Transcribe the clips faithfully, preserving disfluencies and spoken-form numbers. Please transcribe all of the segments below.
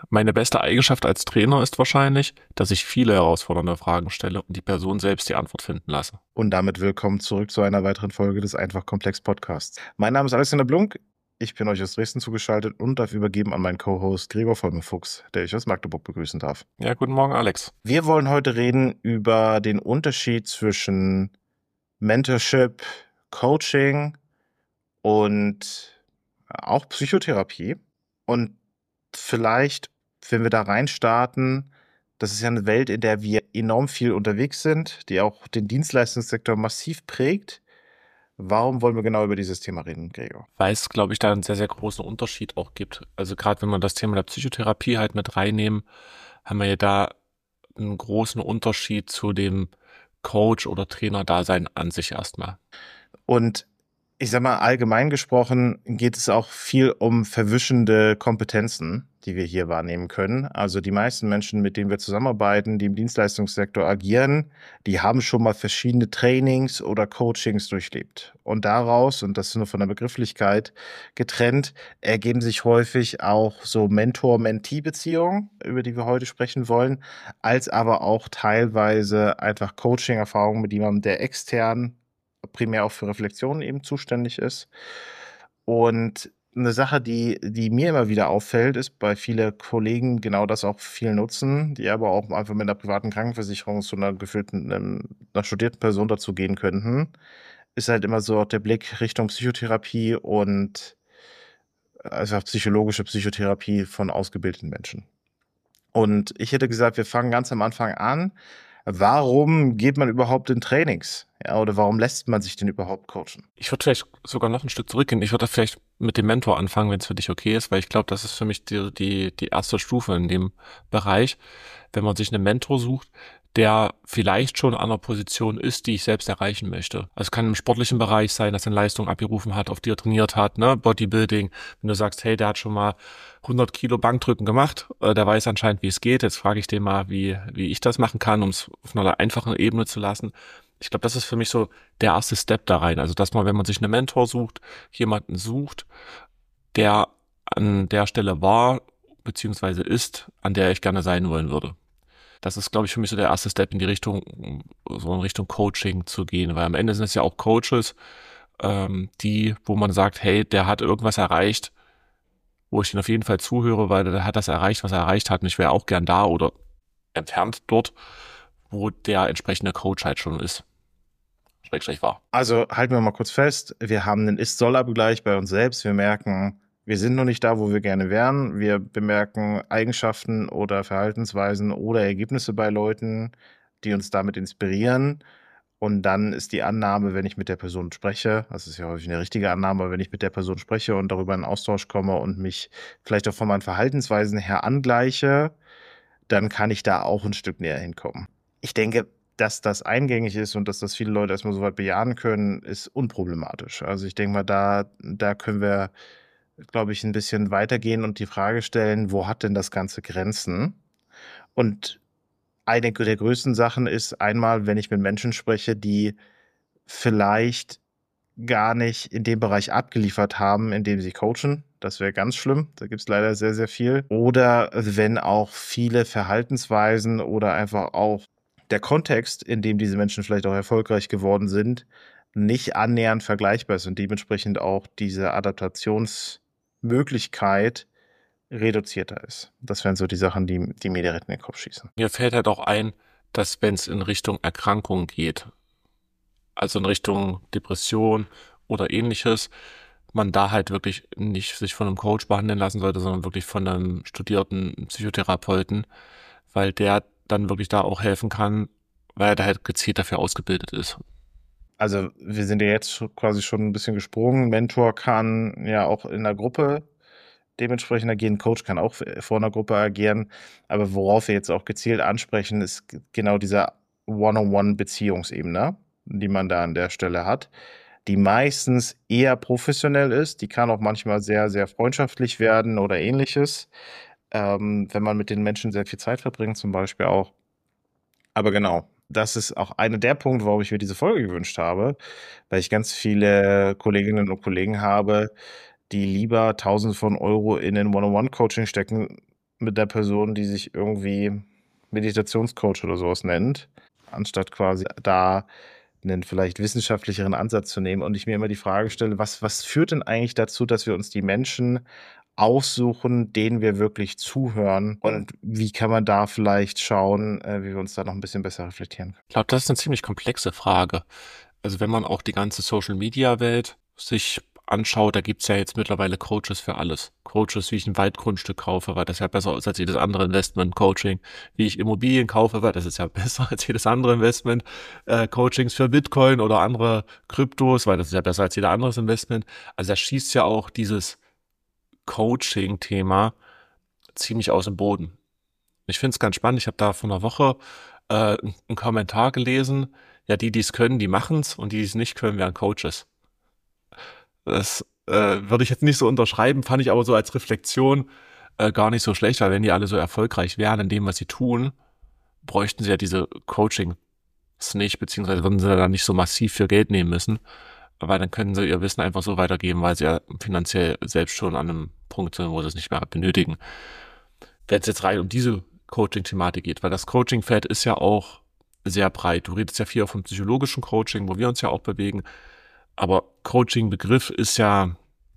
Meine beste Eigenschaft als Trainer ist wahrscheinlich, dass ich viele herausfordernde Fragen stelle und die Person selbst die Antwort finden lasse. Und damit willkommen zurück zu einer weiteren Folge des Einfach Komplex Podcasts. Mein Name ist Alexander Blunk, ich bin euch aus Dresden zugeschaltet und darf übergeben an meinen Co-Host Gregor Vollmer-Fuchs, der ich aus Magdeburg begrüßen darf. Ja, guten Morgen, Alex. Wir wollen heute reden über den Unterschied zwischen Mentorship, Coaching und auch Psychotherapie. Und vielleicht, wenn wir da reinstarten, das ist ja eine Welt, in der wir enorm viel unterwegs sind, die auch den Dienstleistungssektor massiv prägt. Warum wollen wir genau über dieses Thema reden, Gregor? Weil es, glaube ich, da einen sehr, sehr großen Unterschied auch gibt. Also gerade wenn wir das Thema der Psychotherapie halt mit reinnehmen, haben wir ja da einen großen Unterschied zu dem Coach- oder Trainer-Dasein an sich erstmal. Und ich sag mal, allgemein gesprochen geht es auch viel um verwischende Kompetenzen, die wir hier wahrnehmen können. Also die meisten Menschen, mit denen wir zusammenarbeiten, die im Dienstleistungssektor agieren, die haben schon mal verschiedene Trainings oder Coachings durchlebt. Und daraus, und das ist nur von der Begrifflichkeit getrennt, ergeben sich häufig auch so Mentor-Mentee-Beziehungen, über die wir heute sprechen wollen, als aber auch teilweise einfach Coaching-Erfahrungen mit jemandem, der extern primär auch für Reflexionen eben zuständig ist. Und eine Sache, die, die mir immer wieder auffällt, ist, bei viele Kollegen genau das auch viel nutzen, die aber auch einfach mit einer privaten Krankenversicherung zu einer gefühlten, ähm, einer studierten Person dazu gehen könnten, ist halt immer so der Blick Richtung Psychotherapie und einfach psychologische Psychotherapie von ausgebildeten Menschen. Und ich hätte gesagt, wir fangen ganz am Anfang an. Warum geht man überhaupt in Trainings? Ja, oder warum lässt man sich denn überhaupt coachen? Ich würde vielleicht sogar noch ein Stück zurückgehen. Ich würde vielleicht mit dem Mentor anfangen, wenn es für dich okay ist, weil ich glaube, das ist für mich die, die, die erste Stufe in dem Bereich. Wenn man sich einen Mentor sucht, der vielleicht schon an einer Position ist, die ich selbst erreichen möchte. Also es kann im sportlichen Bereich sein, dass er eine Leistung abgerufen hat, auf die er trainiert hat, ne, Bodybuilding. Wenn du sagst, hey, der hat schon mal hundert Kilo Bankdrücken gemacht, äh, der weiß anscheinend, wie es geht. Jetzt frage ich den mal, wie, wie ich das machen kann, um es auf einer einfachen Ebene zu lassen. Ich glaube, das ist für mich so der erste Step da rein. Also, dass man, wenn man sich einen Mentor sucht, jemanden sucht, der an der Stelle war, beziehungsweise ist, an der ich gerne sein wollen würde. Das ist, glaube ich, für mich so der erste Step in die Richtung, so in Richtung Coaching zu gehen, weil am Ende sind es ja auch Coaches, ähm, die, wo man sagt, hey, der hat irgendwas erreicht, wo ich ihn auf jeden Fall zuhöre, weil der hat das erreicht, was er erreicht hat und ich wäre auch gern da oder entfernt dort, wo der entsprechende Coach halt schon ist. Schrägstrich war. Also halten wir mal kurz fest, wir haben einen Ist-Soll-Abgleich bei uns selbst. Wir merken, wir sind noch nicht da, wo wir gerne wären. Wir bemerken Eigenschaften oder Verhaltensweisen oder Ergebnisse bei Leuten, die uns damit inspirieren. Und dann ist die Annahme, wenn ich mit der Person spreche, das ist ja häufig eine richtige Annahme, aber wenn ich mit der Person spreche und darüber in Austausch komme und mich vielleicht auch von meinen Verhaltensweisen her angleiche, dann kann ich da auch ein Stück näher hinkommen. Ich denke, dass das eingängig ist und dass das viele Leute erstmal so weit bejahen können, ist unproblematisch. Also ich denke mal, da, da können wir, glaube ich, ein bisschen weitergehen und die Frage stellen, wo hat denn das Ganze Grenzen? Und eine der größten Sachen ist einmal, wenn ich mit Menschen spreche, die vielleicht gar nicht in dem Bereich abgeliefert haben, in dem sie coachen. Das wäre ganz schlimm. Da gibt es leider sehr, sehr viel. Oder wenn auch viele Verhaltensweisen oder einfach auch der Kontext, in dem diese Menschen vielleicht auch erfolgreich geworden sind, nicht annähernd vergleichbar ist und dementsprechend auch diese Adaptationsmöglichkeit reduzierter ist. Das wären so die Sachen, die, die mir direkt in den Kopf schießen. Mir fällt halt auch ein, dass wenn es in Richtung Erkrankung geht, also in Richtung Depression oder ähnliches, man da halt wirklich nicht sich von einem Coach behandeln lassen sollte, sondern wirklich von einem studierten Psychotherapeuten, weil der dann wirklich da auch helfen kann, weil er da halt gezielt dafür ausgebildet ist. Also wir sind ja jetzt quasi schon ein bisschen gesprungen. Mentor kann ja auch in der Gruppe dementsprechend agieren. Coach kann auch vor einer Gruppe agieren. Aber worauf wir jetzt auch gezielt ansprechen, ist genau dieser One-on-One-Beziehungsebene, die man da an der Stelle hat, die meistens eher professionell ist. Die kann auch manchmal sehr, sehr freundschaftlich werden oder ähnliches, ähm, wenn man mit den Menschen sehr viel Zeit verbringt zum Beispiel auch. Aber genau, das ist auch einer der Punkte, warum ich mir diese Folge gewünscht habe, weil ich ganz viele Kolleginnen und Kollegen habe, die lieber Tausende von Euro in ein One-on-One-Coaching stecken mit der Person, die sich irgendwie Meditationscoach oder sowas nennt, anstatt quasi da einen vielleicht wissenschaftlicheren Ansatz zu nehmen. Und ich mir immer die Frage stelle, was, was führt denn eigentlich dazu, dass wir uns die Menschen aussuchen, denen wir wirklich zuhören? Und wie kann man da vielleicht schauen, äh, wie wir uns da noch ein bisschen besser reflektieren können? Ich glaube, das ist eine ziemlich komplexe Frage. Also wenn man auch die ganze Social-Media-Welt sich anschaut, da gibt's ja jetzt mittlerweile Coaches für alles. Coaches, wie ich ein Waldgrundstück kaufe, weil das ja besser ist als jedes andere Investment. Coaching, wie ich Immobilien kaufe, weil das ist ja besser als jedes andere Investment. Äh, Coachings für Bitcoin oder andere Kryptos, weil das ist ja besser als jeder anderes Investment. Also da schießt ja auch dieses Coaching-Thema ziemlich aus dem Boden. Ich finde es ganz spannend. Ich habe da vor einer Woche äh, einen Kommentar gelesen. Ja, die, die es können, die machen's und die, die es nicht können, werden Coaches. Das äh, würde ich jetzt nicht so unterschreiben, fand ich aber so als Reflexion äh, gar nicht so schlecht, weil wenn die alle so erfolgreich wären in dem, was sie tun, bräuchten sie ja diese Coachings nicht, beziehungsweise würden sie da nicht so massiv für Geld nehmen müssen, weil dann können sie ihr Wissen einfach so weitergeben, weil sie ja finanziell selbst schon an einem Punkt sind, wo sie es nicht mehr benötigen. Wenn es jetzt rein um diese Coaching-Thematik geht, weil das Coaching-Feld ist ja auch sehr breit. Du redest ja viel auch vom psychologischen Coaching, wo wir uns ja auch bewegen. Aber Coaching-Begriff ist ja,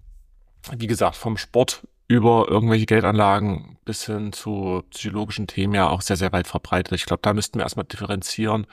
wie gesagt, vom Sport über irgendwelche Geldanlagen bis hin zu psychologischen Themen ja auch sehr, sehr weit verbreitet. Ich glaube, da müssten wir erstmal differenzieren,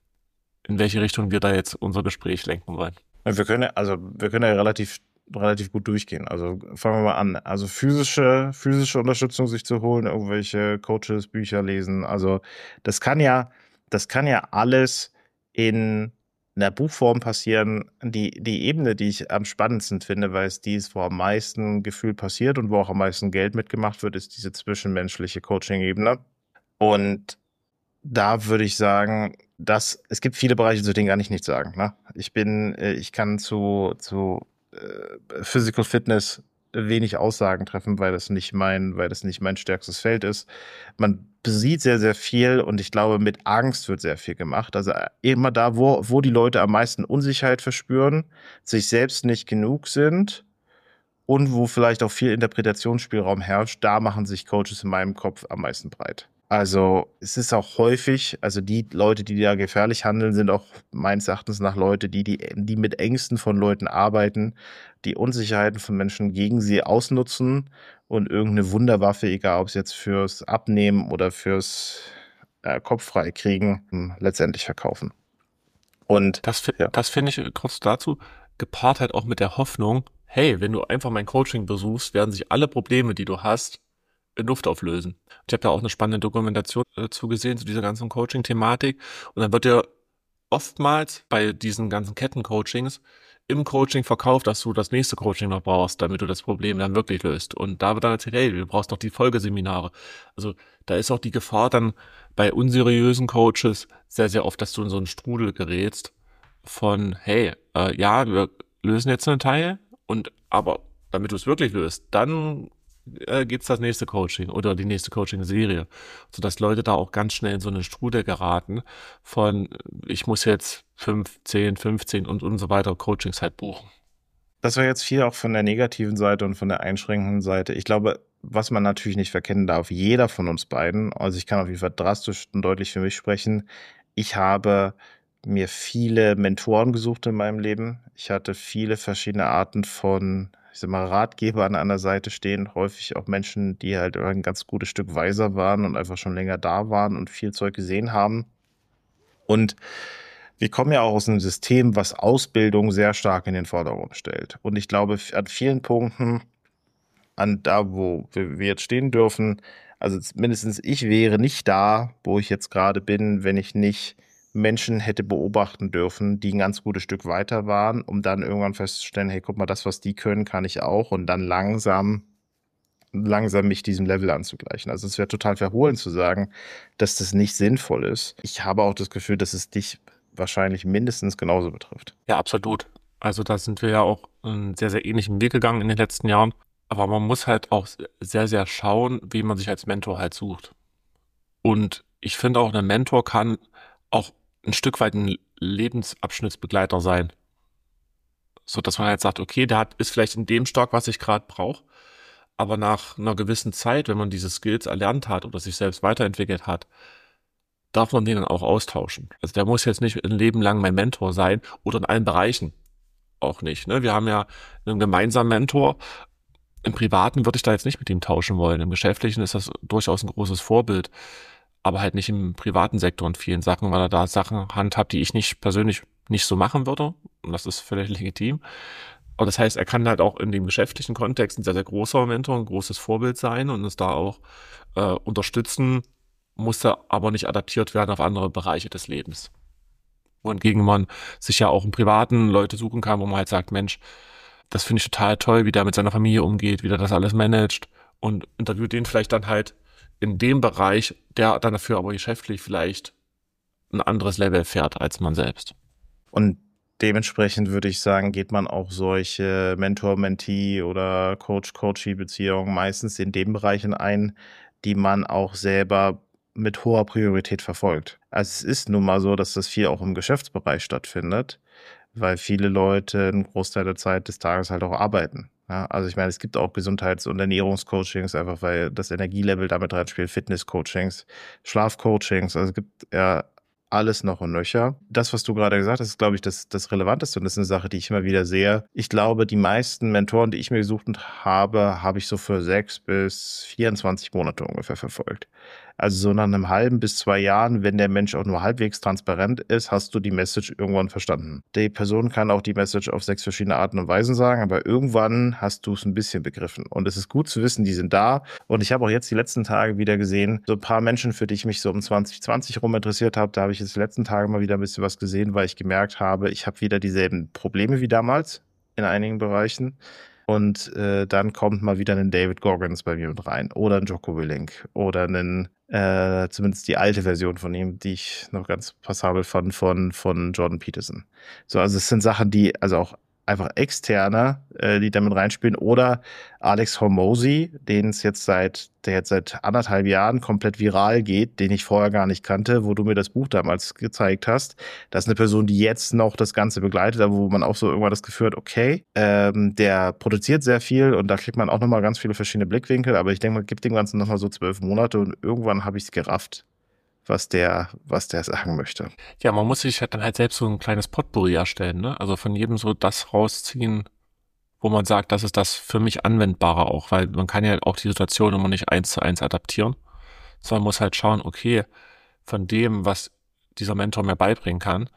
in welche Richtung wir da jetzt unser Gespräch lenken wollen. Wir können ja, also wir können ja relativ relativ gut durchgehen. Also fangen wir mal an. Also physische physische Unterstützung sich zu holen, irgendwelche Coaches, Bücher lesen. Also das kann ja das kann ja alles in einer Buchform passieren. Die die Ebene, die ich am spannendsten finde, weil es die ist, wo am meisten Gefühl passiert und wo auch am meisten Geld mitgemacht wird, ist diese zwischenmenschliche Coaching-Ebene. Und da würde ich sagen, dass es gibt viele Bereiche, zu denen kann ich nichts sagen. Ne? Ich bin, äh, ich kann zu, zu äh, Physical Fitness wenig Aussagen treffen, weil das nicht mein, weil das nicht mein stärkstes Feld ist. Man sieht sehr, sehr viel und ich glaube, mit Angst wird sehr viel gemacht. Also äh, immer da, wo, wo die Leute am meisten Unsicherheit verspüren, sich selbst nicht genug sind und wo vielleicht auch viel Interpretationsspielraum herrscht, da machen sich Coaches in meinem Kopf am meisten breit. Also es ist auch häufig, also die Leute, die da gefährlich handeln, sind auch meines Erachtens nach Leute, die, die, die mit Ängsten von Leuten arbeiten, die Unsicherheiten von Menschen gegen sie ausnutzen und irgendeine Wunderwaffe, egal ob es jetzt fürs Abnehmen oder fürs äh, Kopffrei kriegen, letztendlich verkaufen. Und Das, fi- ja. das finde ich kurz dazu, gepaart halt auch mit der Hoffnung, hey, wenn du einfach mein Coaching besuchst, werden sich alle Probleme, die du hast, in Luft auflösen. Ich habe ja auch eine spannende Dokumentation dazu gesehen, zu dieser ganzen Coaching-Thematik. Und dann wird ja oftmals bei diesen ganzen Ketten-Coachings im Coaching verkauft, dass du das nächste Coaching noch brauchst, damit du das Problem dann wirklich löst. Und da wird dann erzählt, hey, du brauchst noch die Folgeseminare. Also da ist auch die Gefahr dann bei unseriösen Coaches sehr, sehr oft, dass du in so einen Strudel gerätst von, hey, äh, ja, wir lösen jetzt einen Teil, und aber damit du es wirklich löst, dann äh, geht's das nächste Coaching oder die nächste Coaching-Serie, sodass Leute da auch ganz schnell in so einen Strudel geraten von, ich muss jetzt fünf, zehn, fünfzehn und, und so weiter Coachings halt buchen. Das war jetzt viel auch von der negativen Seite und von der einschränkenden Seite. Ich glaube, was man natürlich nicht verkennen darf, jeder von uns beiden, also ich kann auf jeden Fall drastisch und deutlich für mich sprechen, ich habe mir viele Mentoren gesucht in meinem Leben. Ich hatte viele verschiedene Arten von, ich sag mal, Ratgeber an einer Seite stehen, häufig auch Menschen, die halt ein ganz gutes Stück weiser waren und einfach schon länger da waren und viel Zeug gesehen haben. Und wir kommen ja auch aus einem System, was Ausbildung sehr stark in den Vordergrund stellt. Und ich glaube, an vielen Punkten, an da, wo wir jetzt stehen dürfen, also mindestens ich wäre nicht da, wo ich jetzt gerade bin, wenn ich nicht Menschen hätte beobachten dürfen, die ein ganz gutes Stück weiter waren, um dann irgendwann festzustellen, hey, guck mal, das, was die können, kann ich auch, und dann langsam langsam mich diesem Level anzugleichen. Also es wäre total verhohlen zu sagen, dass das nicht sinnvoll ist. Ich habe auch das Gefühl, dass es dich wahrscheinlich mindestens genauso betrifft. Ja, absolut. Also da sind wir ja auch einen sehr, sehr ähnlichen Weg gegangen in den letzten Jahren. Aber man muss halt auch sehr, sehr schauen, wie man sich als Mentor halt sucht. Und ich finde auch, ein Mentor kann auch ein Stück weit ein Lebensabschnittsbegleiter sein. So dass man halt sagt, okay, der hat, ist vielleicht in dem stark, was ich gerade brauche, Aber nach einer gewissen Zeit, wenn man diese Skills erlernt hat oder sich selbst weiterentwickelt hat, darf man den dann auch austauschen. Also der muss jetzt nicht ein Leben lang mein Mentor sein oder in allen Bereichen auch nicht. Ne? Wir haben ja einen gemeinsamen Mentor. Im Privaten würde ich da jetzt nicht mit ihm tauschen wollen. Im Geschäftlichen ist das durchaus ein großes Vorbild, aber halt nicht im privaten Sektor in vielen Sachen, weil er da Sachen handhabt, die ich nicht persönlich nicht so machen würde. Und das ist völlig legitim. Aber das heißt, er kann halt auch in dem geschäftlichen Kontext ein sehr, sehr großer Mentor, ein großes Vorbild sein und uns da auch äh, unterstützen, muss er aber nicht adaptiert werden auf andere Bereiche des Lebens. Wohingegen man sich ja auch im Privaten Leute suchen kann, wo man halt sagt, Mensch, das finde ich total toll, wie der mit seiner Familie umgeht, wie der das alles managt und interviewt den vielleicht dann halt in dem Bereich, der dann dafür aber geschäftlich vielleicht ein anderes Level fährt als man selbst. Und dementsprechend würde ich sagen, geht man auch solche Mentor-Mentee oder Coach-Coachee-Beziehungen meistens in den Bereichen ein, die man auch selber mit hoher Priorität verfolgt. Also es ist nun mal so, dass das viel auch im Geschäftsbereich stattfindet, weil viele Leute einen Großteil der Zeit des Tages halt auch arbeiten. Ja, also ich meine, es gibt auch Gesundheits- und Ernährungscoachings, einfach weil das Energielevel damit reinspielt, Fitnesscoachings, Schlafcoachings, also es gibt ja alles noch und nöcher. Das, was du gerade gesagt hast, ist, glaube ich, das, das Relevanteste und das ist eine Sache, die ich immer wieder sehe. Ich glaube, die meisten Mentoren, die ich mir gesucht habe, habe ich so für sechs bis vierundzwanzig Monate ungefähr verfolgt. Also so nach einem halben bis zwei Jahren, wenn der Mensch auch nur halbwegs transparent ist, hast du die Message irgendwann verstanden. Die Person kann auch die Message auf sechs verschiedene Arten und Weisen sagen, aber irgendwann hast du es ein bisschen begriffen. Und es ist gut zu wissen, die sind da. Und ich habe auch jetzt die letzten Tage wieder gesehen, so ein paar Menschen, für die ich mich so um zwanzig zwanzig rum interessiert habe, da habe ich jetzt die letzten Tage mal wieder ein bisschen was gesehen, weil ich gemerkt habe, ich habe wieder dieselben Probleme wie damals in einigen Bereichen. Und äh, dann kommt mal wieder ein David Goggins bei mir mit rein oder ein Jocko Willink oder einen, äh, zumindest die alte Version von ihm, die ich noch ganz passabel fand, von, von Jordan Peterson. So, also es sind Sachen, die, also auch einfach externe, äh, die damit reinspielen oder Alex Hormozy, den es jetzt seit, der jetzt seit anderthalb Jahren komplett viral geht, den ich vorher gar nicht kannte, wo du mir das Buch damals gezeigt hast. Das ist eine Person, die jetzt noch das Ganze begleitet, aber wo man auch so irgendwann das Gefühl hat, okay, ähm, der produziert sehr viel und da kriegt man auch nochmal ganz viele verschiedene Blickwinkel, aber ich denke, man gibt dem Ganzen nochmal so zwölf Monate und irgendwann habe ich es gerafft, was der, was der sagen möchte. Ja, man muss sich halt dann halt selbst so ein kleines Potpourri erstellen, ne? Also von jedem so das rausziehen, wo man sagt, das ist das für mich Anwendbare auch, weil man kann ja auch die Situation immer nicht eins zu eins adaptieren, sondern muss halt schauen, okay, von dem, was dieser Mentor mir beibringen kann,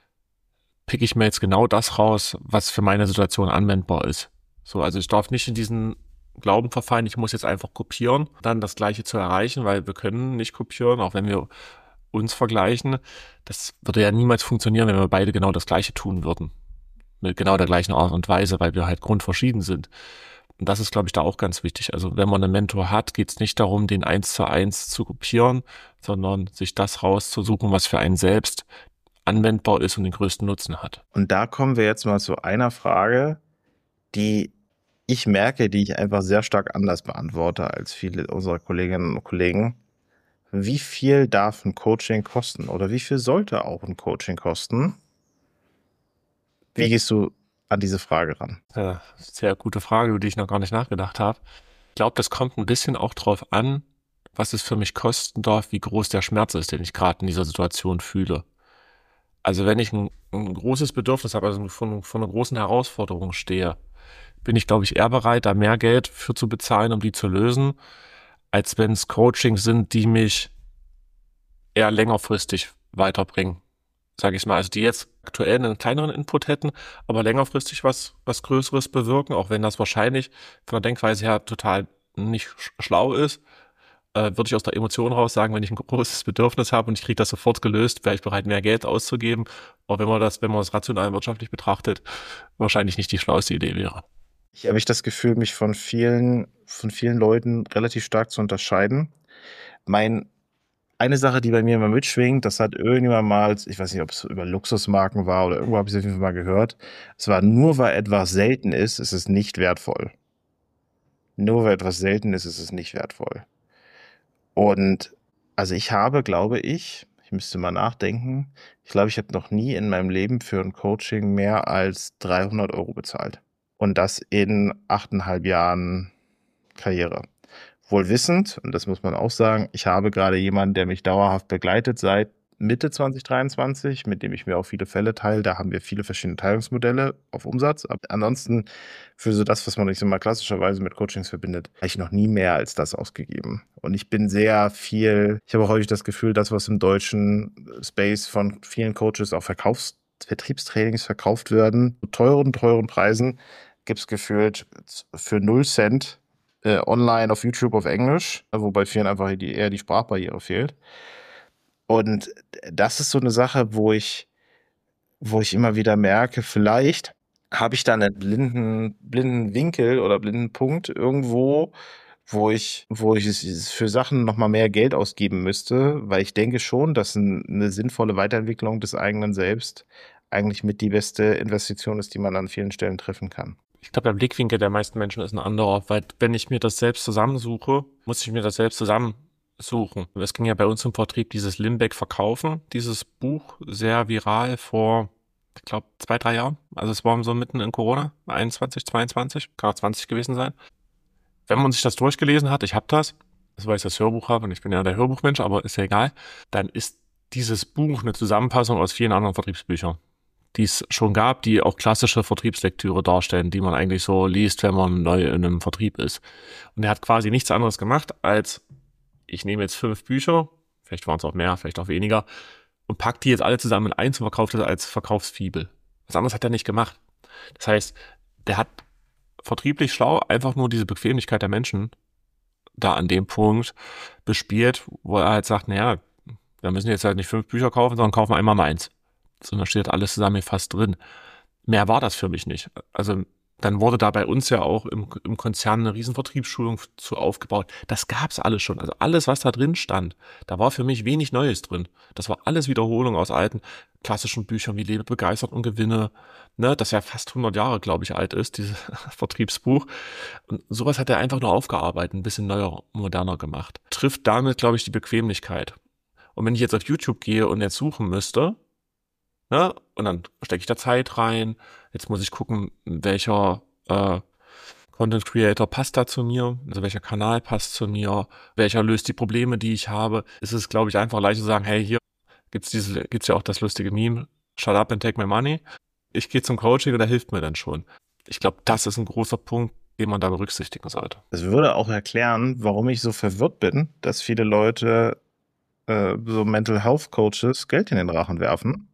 pick ich mir jetzt genau das raus, was für meine Situation anwendbar ist. So, also ich darf nicht in diesen Glauben verfallen, ich muss jetzt einfach kopieren, dann das Gleiche zu erreichen, weil wir können nicht kopieren, auch wenn wir uns vergleichen. Das würde ja niemals funktionieren, wenn wir beide genau das Gleiche tun würden. Mit genau der gleichen Art und Weise, weil wir halt grundverschieden sind. Und das ist, glaube ich, da auch ganz wichtig. Also wenn man einen Mentor hat, geht es nicht darum, den eins zu eins zu kopieren, sondern sich das rauszusuchen, was für einen selbst anwendbar ist und den größten Nutzen hat. Und da kommen wir jetzt mal zu einer Frage, die ich merke, die ich einfach sehr stark anders beantworte als viele unserer Kolleginnen und Kollegen. Wie viel darf ein Coaching kosten oder wie viel sollte auch ein Coaching kosten? Wie gehst du an diese Frage ran? Ja, sehr gute Frage, über die ich noch gar nicht nachgedacht habe. Ich glaube, das kommt ein bisschen auch drauf an, was es für mich kosten darf, wie groß der Schmerz ist, den ich gerade in dieser Situation fühle. Also wenn ich ein, ein großes Bedürfnis habe, also von, von einer großen Herausforderung stehe, bin ich, glaube ich, eher bereit, da mehr Geld für zu bezahlen, um die zu lösen, als wenn es Coachings sind, die mich eher längerfristig weiterbringen. Sage ich mal, also die jetzt aktuell einen kleineren Input hätten, aber längerfristig was, was Größeres bewirken, auch wenn das wahrscheinlich von der Denkweise her total nicht sch- schlau ist, äh, würde ich aus der Emotion raus sagen, wenn ich ein großes Bedürfnis habe und ich kriege das sofort gelöst, wäre ich bereit, mehr Geld auszugeben. Aber wenn man das, wenn man das rational wirtschaftlich betrachtet, wahrscheinlich nicht die schlauste Idee wäre. Ich habe ich das Gefühl, mich von vielen, von vielen Leuten relativ stark zu unterscheiden. Mein, eine Sache, die bei mir immer mitschwingt, das hat irgendjemand mal, ich weiß nicht, ob es über Luxusmarken war oder irgendwo habe ich es auf jeden Fall mal gehört. Es war nur, weil etwas selten ist, ist es nicht wertvoll. Nur weil etwas selten ist, ist es nicht wertvoll. Und also ich habe, glaube ich, ich müsste mal nachdenken, ich glaube, ich habe noch nie in meinem Leben für ein Coaching mehr als dreihundert Euro bezahlt. Und das in achteinhalb Jahren Karriere. Wohl wissend, und das muss man auch sagen, ich habe gerade jemanden, der mich dauerhaft begleitet seit Mitte zwanzig dreiundzwanzig, mit dem ich mir auch viele Fälle teile. Da haben wir viele verschiedene Teilungsmodelle auf Umsatz. Aber ansonsten für so das, was man nicht so mal klassischerweise mit Coachings verbindet, habe ich noch nie mehr als das ausgegeben. Und ich bin sehr viel, ich habe auch häufig das Gefühl, das, was im deutschen Space von vielen Coaches auch Verkaufs Vertriebstrainings verkauft werden, zu teuren, teuren Preisen, gibt es gefühlt für null Cent äh, online auf YouTube auf Englisch, wobei vielen einfach die, eher die Sprachbarriere fehlt. Und das ist so eine Sache, wo ich, wo ich immer wieder merke, vielleicht habe ich da einen blinden, blinden Winkel oder blinden Punkt irgendwo, wo ich, wo ich es für Sachen nochmal mehr Geld ausgeben müsste, weil ich denke schon, dass ein, eine sinnvolle Weiterentwicklung des eigenen Selbst eigentlich mit die beste Investition ist, die man an vielen Stellen treffen kann. Ich glaube, der Blickwinkel der meisten Menschen ist ein anderer, weil wenn ich mir das selbst zusammensuche, muss ich mir das selbst zusammensuchen. Es ging ja bei uns im Vertrieb dieses Limbeck Verkaufen, dieses Buch, sehr viral vor, ich glaube, zwei, drei Jahren. Also es war so mitten in Corona, einundzwanzig, zweiundzwanzig, kann auch zwanzig gewesen sein. Wenn man sich das durchgelesen hat, ich habe das, das weil ich das Hörbuch habe und ich bin ja der Hörbuchmensch, aber ist ja egal, dann ist dieses Buch eine Zusammenfassung aus vielen anderen Vertriebsbüchern, die es schon gab, die auch klassische Vertriebslektüre darstellen, die man eigentlich so liest, wenn man neu in einem Vertrieb ist. Und er hat quasi nichts anderes gemacht, als ich nehme jetzt fünf Bücher, vielleicht waren es auch mehr, vielleicht auch weniger, und pack die jetzt alle zusammen in eins und verkauft das als Verkaufsfibel. Was anderes hat er nicht gemacht. Das heißt, der hat vertrieblich schlau einfach nur diese Bequemlichkeit der Menschen da an dem Punkt bespielt, wo er halt sagt, naja, wir müssen jetzt halt nicht fünf Bücher kaufen, sondern kaufen einmal mal eins. So, da steht alles zusammen fast drin. Mehr war das für mich nicht. Also dann wurde da bei uns ja auch im, im Konzern eine riesen Vertriebsschulung zu aufgebaut. Das gab's alles schon. Also alles, was da drin stand, da war für mich wenig Neues drin. Das war alles Wiederholung aus alten klassischen Büchern wie Lebe begeistert und Gewinne, ne, das ja fast hundert Jahre, glaube ich, alt ist, dieses Vertriebsbuch. Und sowas hat er einfach nur aufgearbeitet, ein bisschen neuer, moderner gemacht. Trifft damit, glaube ich, die Bequemlichkeit. Und wenn ich jetzt auf YouTube gehe und jetzt suchen müsste, ne, und dann stecke ich da Zeit rein, jetzt muss ich gucken, welcher äh, Content Creator passt da zu mir, also welcher Kanal passt zu mir, welcher löst die Probleme, die ich habe. Es ist, glaube ich, einfach leicht zu sagen, hey, hier gibt's diese, gibt's ja auch das lustige Meme, shut up and take my money. Ich gehe zum Coaching und der hilft mir dann schon. Ich glaube, das ist ein großer Punkt, den man da berücksichtigen sollte. Das würde auch erklären, warum ich so verwirrt bin, dass viele Leute, äh, so Mental Health Coaches, Geld in den Rachen werfen.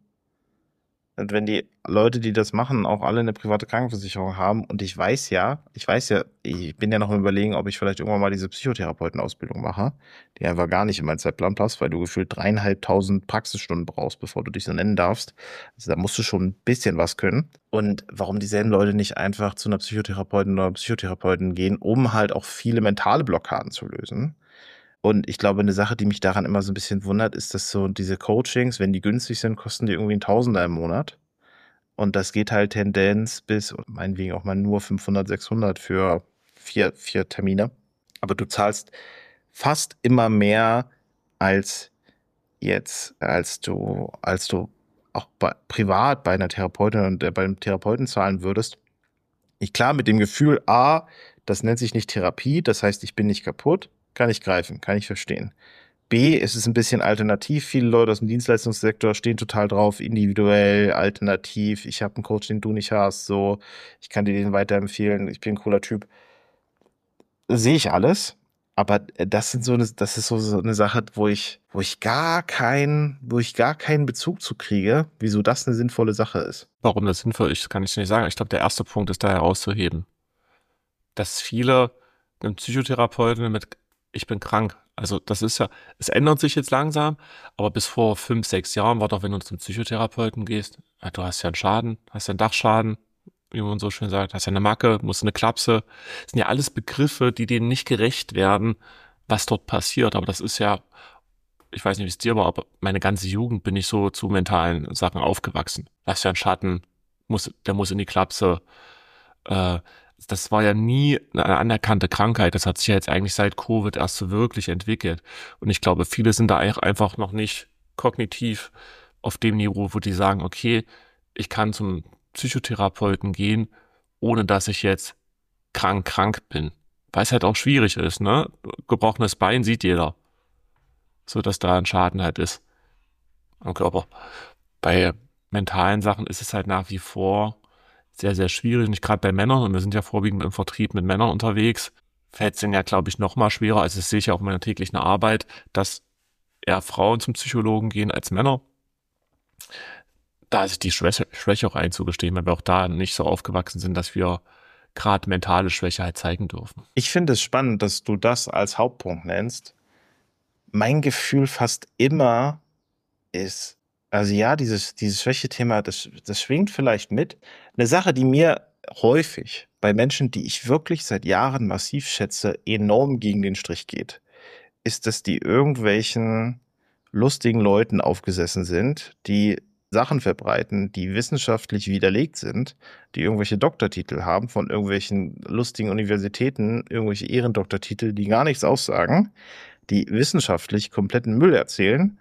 Und wenn die Leute, die das machen, auch alle eine private Krankenversicherung haben, und ich weiß ja, ich weiß ja, ich bin ja noch im Überlegen, ob ich vielleicht irgendwann mal diese Psychotherapeutenausbildung mache, die einfach gar nicht in meinen Zeitplan passt, weil du gefühlt dreieinhalbtausend Praxisstunden brauchst, bevor du dich so nennen darfst. Also da musst du schon ein bisschen was können. Und warum dieselben Leute nicht einfach zu einer Psychotherapeutin oder Psychotherapeuten gehen, um halt auch viele mentale Blockaden zu lösen. Und ich glaube, eine Sache, die mich daran immer so ein bisschen wundert, ist, dass so diese Coachings, wenn die günstig sind, kosten die irgendwie ein Tausender im Monat. Und das geht halt Tendenz bis, meinetwegen auch mal nur fünfhundert, sechshundert für vier, vier Termine. Aber du zahlst fast immer mehr als jetzt, als du, als du auch bei, privat bei einer Therapeutin und äh, beim Therapeuten zahlen würdest. Ich klar mit dem Gefühl, A, das nennt sich nicht Therapie, das heißt, ich bin nicht kaputt. Kann ich greifen, kann ich verstehen. B, es ist ein bisschen alternativ. Viele Leute aus dem Dienstleistungssektor stehen total drauf, individuell, alternativ. Ich habe einen Coach, den du nicht hast, so. Ich kann dir den weiterempfehlen. Ich bin ein cooler Typ. Sehe ich alles. Aber das sind so eine, das ist so, so eine Sache, wo ich, wo ich gar keinen, wo ich gar keinen Bezug zu kriege, wieso das eine sinnvolle Sache ist. Warum das sinnvoll ist, kann ich nicht sagen. Ich glaube, der erste Punkt ist da herauszuheben, dass viele einen Psychotherapeuten mit ich bin krank. Also das ist ja, es ändert sich jetzt langsam, aber bis vor fünf, sechs Jahren war doch, wenn du zum Psychotherapeuten gehst, ja, du hast ja einen Schaden, hast ja einen Dachschaden, wie man so schön sagt, hast ja eine Macke, musst eine Klapse. Das sind ja alles Begriffe, die denen nicht gerecht werden, was dort passiert. Aber das ist ja, ich weiß nicht, wie es dir war, aber meine ganze Jugend bin ich so zu mentalen Sachen aufgewachsen. Hast ja einen Schatten, muss, der muss in die Klapse, äh, das war ja nie eine anerkannte Krankheit. Das hat sich ja jetzt eigentlich seit Covid erst so wirklich entwickelt. Und ich glaube, viele sind da einfach noch nicht kognitiv auf dem Niveau, wo die sagen, okay, ich kann zum Psychotherapeuten gehen, ohne dass ich jetzt krank krank bin. weil es halt auch schwierig ist, ne? Gebrochenes Bein sieht jeder. So, dass da ein Schaden halt ist am Körper. Bei mentalen Sachen ist es halt nach wie vor sehr, sehr schwierig. Nicht gerade bei Männern, und wir sind ja vorwiegend im Vertrieb mit Männern unterwegs, fällt es denen ja, glaube ich, noch mal schwerer. Also das sehe ich ja auch in meiner täglichen Arbeit, dass eher Frauen zum Psychologen gehen als Männer. Da ist die Schwäche, Schwäche auch einzugestehen, weil wir auch da nicht so aufgewachsen sind, dass wir gerade mentale Schwäche halt zeigen dürfen. Ich finde es spannend, dass du das als Hauptpunkt nennst. Mein Gefühl fast immer ist, also ja, dieses, dieses Schwäche-Thema, das, das schwingt vielleicht mit. Eine Sache, die mir häufig bei Menschen, die ich wirklich seit Jahren massiv schätze, enorm gegen den Strich geht, ist, dass die irgendwelchen lustigen Leuten aufgesessen sind, die Sachen verbreiten, die wissenschaftlich widerlegt sind, die irgendwelche Doktortitel haben von irgendwelchen lustigen Universitäten, irgendwelche Ehrendoktortitel, die gar nichts aussagen, die wissenschaftlich kompletten Müll erzählen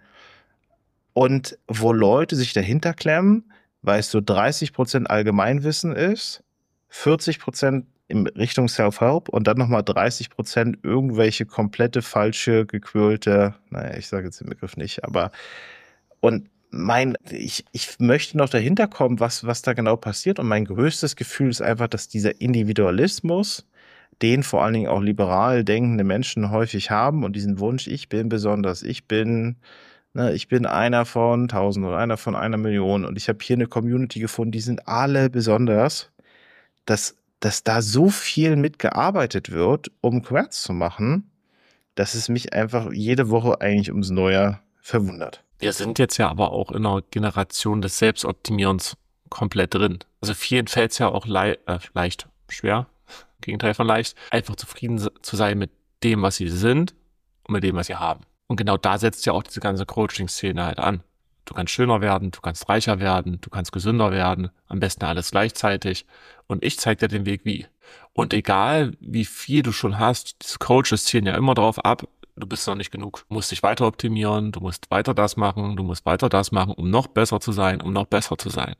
und wo Leute sich dahinter klemmen, weil es so dreißig Prozent Allgemeinwissen ist, vierzig Prozent in Richtung Self-Help und dann nochmal dreißig Prozent irgendwelche komplette falsche, gequirlte, naja, ich sage jetzt den Begriff nicht, aber und mein, ich, ich möchte noch dahinter kommen, was, was da genau passiert, und mein größtes Gefühl ist einfach, dass dieser Individualismus, den vor allen Dingen auch liberal denkende Menschen häufig haben, und diesen Wunsch, ich bin besonders, ich bin, ne, ich bin einer von tausend oder einer von einer Million und ich habe hier eine Community gefunden, die sind alle besonders, dass, dass da so viel mitgearbeitet wird, um Querz zu machen, dass es mich einfach jede Woche eigentlich ums Neue verwundert. Wir sind jetzt ja aber auch in einer Generation des Selbstoptimierens komplett drin. Also vielen fällt es ja auch le äh, leicht, schwer, Gegenteil von leicht, einfach zufrieden zu sein mit dem, was sie sind und mit dem, was sie haben. Und genau da setzt ja auch diese ganze Coaching-Szene halt an. Du kannst schöner werden, du kannst reicher werden, du kannst gesünder werden, am besten alles gleichzeitig. Und ich zeige dir den Weg wie. Und egal, wie viel du schon hast, diese Coaches zielen ja immer darauf ab, du bist noch nicht genug. Du musst dich weiter optimieren, du musst weiter das machen, du musst weiter das machen, um noch besser zu sein, um noch besser zu sein.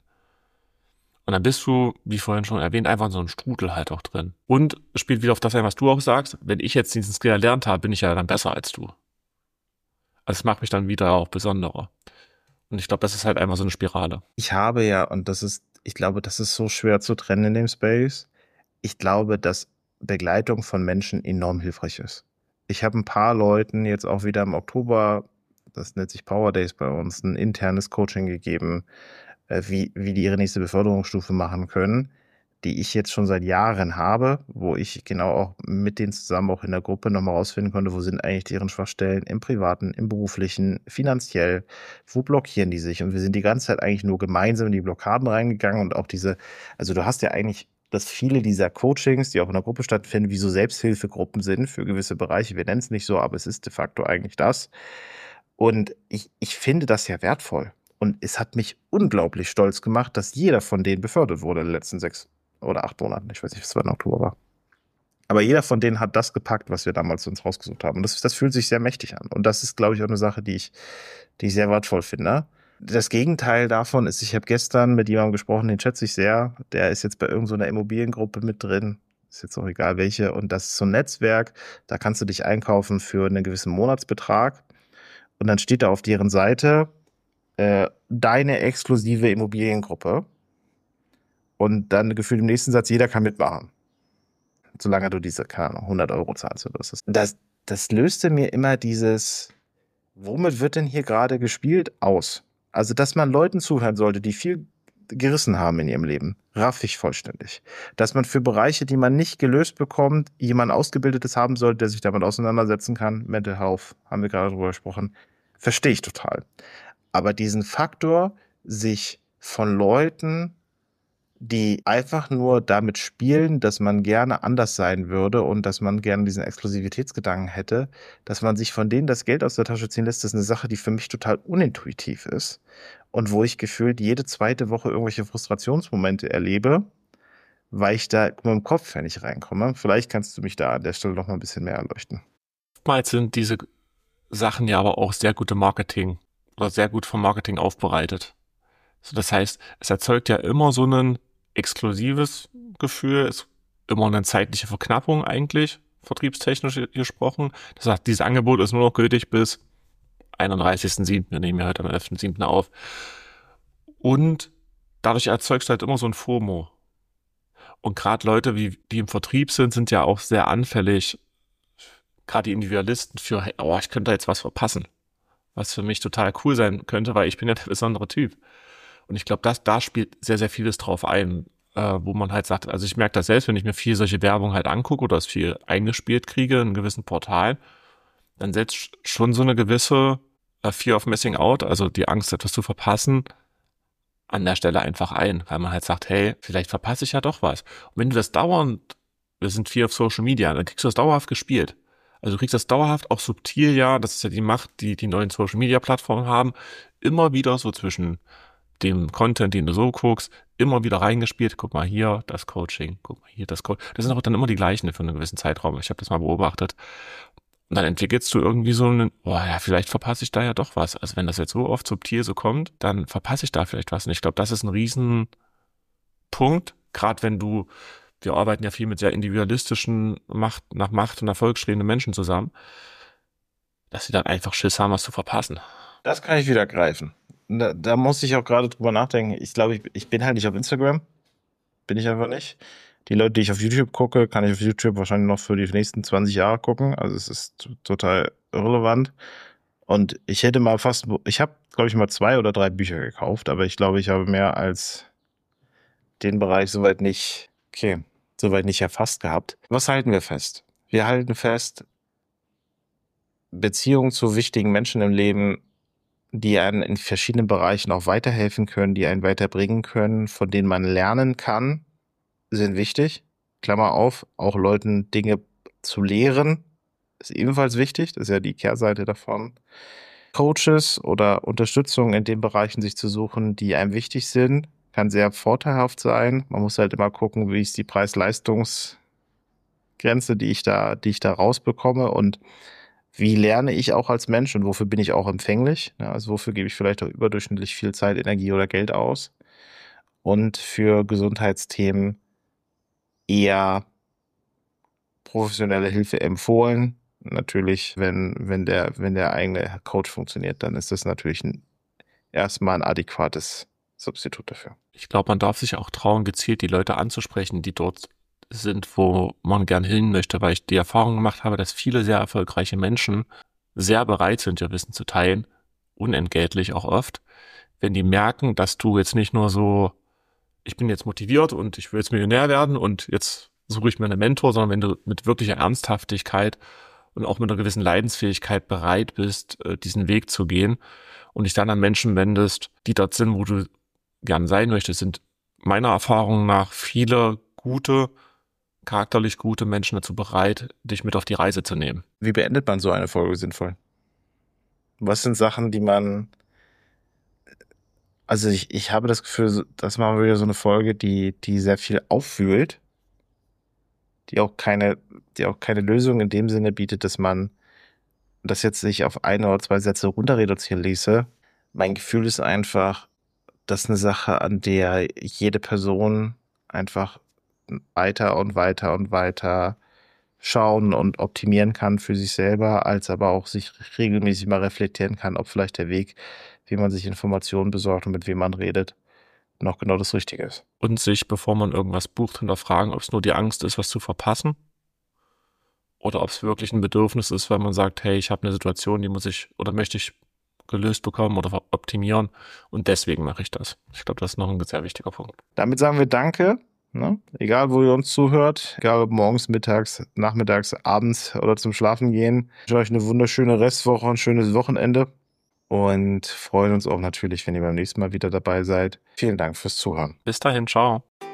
Und dann bist du, wie vorhin schon erwähnt, einfach in so einem Strudel halt auch drin. Und es spielt wieder auf das ein, was du auch sagst. Wenn ich jetzt diesen Skill erlernt habe, bin ich ja dann besser als du. Also es macht mich dann wieder auch besonderer. Und ich glaube, das ist halt einfach so eine Spirale. Ich habe ja, und das ist, ich glaube, das ist so schwer zu trennen in dem Space. Ich glaube, dass Begleitung von Menschen enorm hilfreich ist. Ich habe ein paar Leuten jetzt auch wieder im Oktober, das nennt sich Power Days bei uns, ein internes Coaching gegeben, wie, wie die ihre nächste Beförderungsstufe machen können, die ich jetzt schon seit Jahren habe, wo ich genau auch mit denen zusammen auch in der Gruppe nochmal rausfinden konnte, wo sind eigentlich deren Schwachstellen im Privaten, im Beruflichen, finanziell, wo blockieren die sich? Und wir sind die ganze Zeit eigentlich nur gemeinsam in die Blockaden reingegangen und auch diese, also du hast ja eigentlich, dass viele dieser Coachings, die auch in der Gruppe stattfinden, wie so Selbsthilfegruppen sind für gewisse Bereiche. Wir nennen es nicht so, aber es ist de facto eigentlich das. Und ich, ich finde das ja wertvoll. Und es hat mich unglaublich stolz gemacht, dass jeder von denen befördert wurde in den letzten sechs oder acht Monaten. Ich weiß nicht, was es im Oktober war. Aber jeder von denen hat das gepackt, was wir damals uns rausgesucht haben. Und das, das fühlt sich sehr mächtig an. Und das ist, glaube ich, auch eine Sache, die ich, die ich sehr wertvoll finde. Das Gegenteil davon ist, ich habe gestern mit jemandem gesprochen, den schätze ich sehr. Der ist jetzt bei irgendeiner Immobiliengruppe mit drin. Ist jetzt auch egal welche. Und das ist so ein Netzwerk. Da kannst du dich einkaufen für einen gewissen Monatsbetrag. Und dann steht da auf deren Seite, äh, deine exklusive Immobiliengruppe. Und dann gefühlt im nächsten Satz, jeder kann mitmachen. Solange du diese, keine Ahnung, hundert Euro zahlst oder so. Das, das löste mir immer dieses, womit wird denn hier gerade gespielt, aus. Also, dass man Leuten zuhören sollte, die viel gerissen haben in ihrem Leben, raff ich vollständig. Dass man für Bereiche, die man nicht gelöst bekommt, jemand Ausgebildetes haben sollte, der sich damit auseinandersetzen kann, Mental Health, haben wir gerade drüber gesprochen, verstehe ich total. Aber diesen Faktor, sich von Leuten, die einfach nur damit spielen, dass man gerne anders sein würde und dass man gerne diesen Exklusivitätsgedanken hätte, dass man sich von denen das Geld aus der Tasche ziehen lässt, das ist eine Sache, die für mich total unintuitiv ist und wo ich gefühlt jede zweite Woche irgendwelche Frustrationsmomente erlebe, weil ich da mit dem Kopf ja nicht reinkomme. Vielleicht kannst du mich da an der Stelle noch mal ein bisschen mehr erleuchten. Oftmals sind diese Sachen ja aber auch sehr gute Marketing oder sehr gut vom Marketing aufbereitet. So, das heißt, es erzeugt ja immer so ein exklusives Gefühl, ist immer eine zeitliche Verknappung eigentlich vertriebstechnisch gesprochen. Das sagt, dieses Angebot ist nur noch gültig bis einunddreißigsten siebten Wir nehmen ja heute am elften siebten auf. Und dadurch erzeugst du halt immer so ein FOMO. Und gerade Leute, wie die im Vertrieb sind, sind ja auch sehr anfällig, gerade die Individualisten, für, hey, oh, ich könnte da jetzt was verpassen. Was für mich total cool sein könnte, weil ich bin ja der besondere Typ. Und ich glaube, das, da spielt sehr, sehr vieles drauf ein, äh, wo man halt sagt, also ich merke das selbst, wenn ich mir viel solche Werbung halt angucke oder es viel eingespielt kriege in gewissen Portalen, dann setzt schon so eine gewisse äh, Fear of Missing Out, also die Angst, etwas zu verpassen, an der Stelle einfach ein, weil man halt sagt, hey, vielleicht verpasse ich ja doch was. Und wenn du das dauernd, wir sind viel auf Social Media, dann kriegst du das dauerhaft gespielt. Also du kriegst das dauerhaft auch subtil, ja, das ist ja die Macht, die die neuen Social Media Plattformen haben, immer wieder so zwischen dem Content, den du so guckst, immer wieder reingespielt. Guck mal hier, das Coaching, guck mal hier, das Coaching. Das sind auch dann immer die gleichen für einen gewissen Zeitraum. Ich habe das mal beobachtet. Und dann entwickelst du irgendwie so einen, boah, ja, vielleicht verpasse ich da ja doch was. Also wenn das jetzt so oft subtil so kommt, dann verpasse ich da vielleicht was. Und ich glaube, das ist ein Riesenpunkt, gerade wenn du, wir arbeiten ja viel mit sehr individualistischen, Macht, nach Macht und Erfolg strebenden Menschen zusammen, dass sie dann einfach Schiss haben, was zu verpassen. Das kann ich wieder greifen. Da, da muss ich auch gerade drüber nachdenken. Ich glaube, ich, ich bin halt nicht auf Instagram. Bin ich einfach nicht. Die Leute, die ich auf YouTube gucke, kann ich auf YouTube wahrscheinlich noch für die nächsten zwanzig Jahre gucken. Also es ist t- total irrelevant. Und ich hätte mal fast, ich habe, glaube ich, mal zwei oder drei Bücher gekauft, aber ich glaube, ich habe mehr als den Bereich soweit nicht, okay, soweit nicht erfasst gehabt. Was halten wir fest? Wir halten fest, Beziehungen zu wichtigen Menschen im Leben, die einen in verschiedenen Bereichen auch weiterhelfen können, die einen weiterbringen können, von denen man lernen kann, sind wichtig. Klammer auf, auch Leuten Dinge zu lehren, ist ebenfalls wichtig. Das ist ja die Kehrseite davon. Coaches oder Unterstützung in den Bereichen sich zu suchen, die einem wichtig sind, kann sehr vorteilhaft sein. Man muss halt immer gucken, wie ist die Preis-Leistungs- Grenze, die ich da, die ich da rausbekomme und wie lerne ich auch als Mensch und wofür bin ich auch empfänglich? Ja, also wofür gebe ich vielleicht auch überdurchschnittlich viel Zeit, Energie oder Geld aus? Und für Gesundheitsthemen eher professionelle Hilfe empfohlen. Natürlich, wenn, wenn der, wenn der eigene Coach funktioniert, dann ist das natürlich ein, erstmal ein adäquates Substitut dafür. Ich glaube, man darf sich auch trauen, gezielt die Leute anzusprechen, die dort sind, wo man gern hin möchte, weil ich die Erfahrung gemacht habe, dass viele sehr erfolgreiche Menschen sehr bereit sind, ihr Wissen zu teilen, unentgeltlich auch oft, wenn die merken, dass du jetzt nicht nur so, ich bin jetzt motiviert und ich will jetzt Millionär werden und jetzt suche ich mir einen Mentor, sondern wenn du mit wirklicher Ernsthaftigkeit und auch mit einer gewissen Leidensfähigkeit bereit bist, diesen Weg zu gehen und dich dann an Menschen wendest, die dort sind, wo du gern sein möchtest, sind meiner Erfahrung nach viele gute, charakterlich gute Menschen dazu bereit, dich mit auf die Reise zu nehmen. Wie beendet man so eine Folge sinnvoll? Was sind Sachen, die man, also ich, ich habe das Gefühl, das war wieder so eine Folge, die, die sehr viel auffühlt, die auch keine, die auch keine Lösung in dem Sinne bietet, dass man das jetzt sich auf ein oder zwei Sätze runter reduzieren ließe. Mein Gefühl ist einfach, das ist eine Sache, an der jede Person einfach weiter und weiter und weiter schauen und optimieren kann für sich selber, als aber auch sich regelmäßig mal reflektieren kann, ob vielleicht der Weg, wie man sich Informationen besorgt und mit wem man redet, noch genau das Richtige ist. Und sich, bevor man irgendwas bucht, hinterfragen, ob es nur die Angst ist, was zu verpassen oder ob es wirklich ein Bedürfnis ist, weil man sagt, hey, ich habe eine Situation, die muss ich oder möchte ich gelöst bekommen oder optimieren und deswegen mache ich das. Ich glaube, das ist noch ein sehr wichtiger Punkt. Damit sagen wir Danke. Ne? Egal, wo ihr uns zuhört, egal ob morgens, mittags, nachmittags, abends oder zum Schlafen gehen. Ich wünsche euch eine wunderschöne Restwoche, ein schönes Wochenende und freuen uns auch natürlich, wenn ihr beim nächsten Mal wieder dabei seid. Vielen Dank fürs Zuhören. Bis dahin, ciao.